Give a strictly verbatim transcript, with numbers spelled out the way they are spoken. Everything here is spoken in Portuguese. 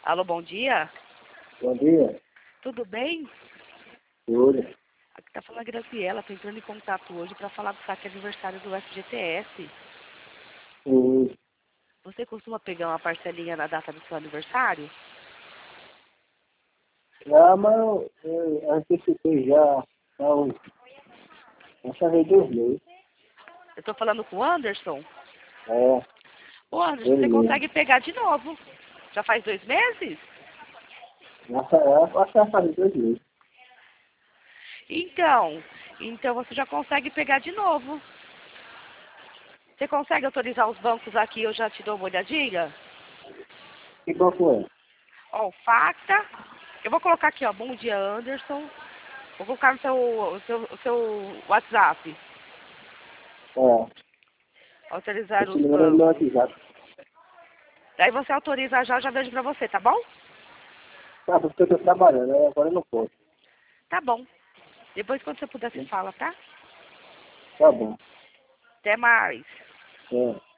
Alô, bom dia. Bom dia. Tudo bem? Tudo. Aqui tá falando a Graciela, tô entrando em contato hoje para falar do saque aniversário do F G T S. Sim. Você costuma pegar uma parcelinha na data do seu aniversário? Já, mas eu, eu antecipei já, não, essa vez dois meses. Eu tô falando com o Anderson. É, Ô, Anderson, ele você mesmo. consegue pegar de novo? Já faz dois meses? Nessa época, acho que vai fazer dois meses. Então, então você já consegue pegar de novo. Você consegue autorizar os bancos aqui? Eu já te dou uma olhadinha. Que banco é? Ó, o Facta. Eu vou colocar aqui, ó. Bom dia, Anderson. Vou colocar no seu, o seu, o seu WhatsApp. É, Autorizar esse os número é do meu bancos. WhatsApp. Daí você autoriza já, já vejo pra você, tá bom? Tá, porque eu tô trabalhando, né? Agora eu não posso. Tá bom. Depois, quando você puder, você fala, tá? Tá bom. Até mais. É.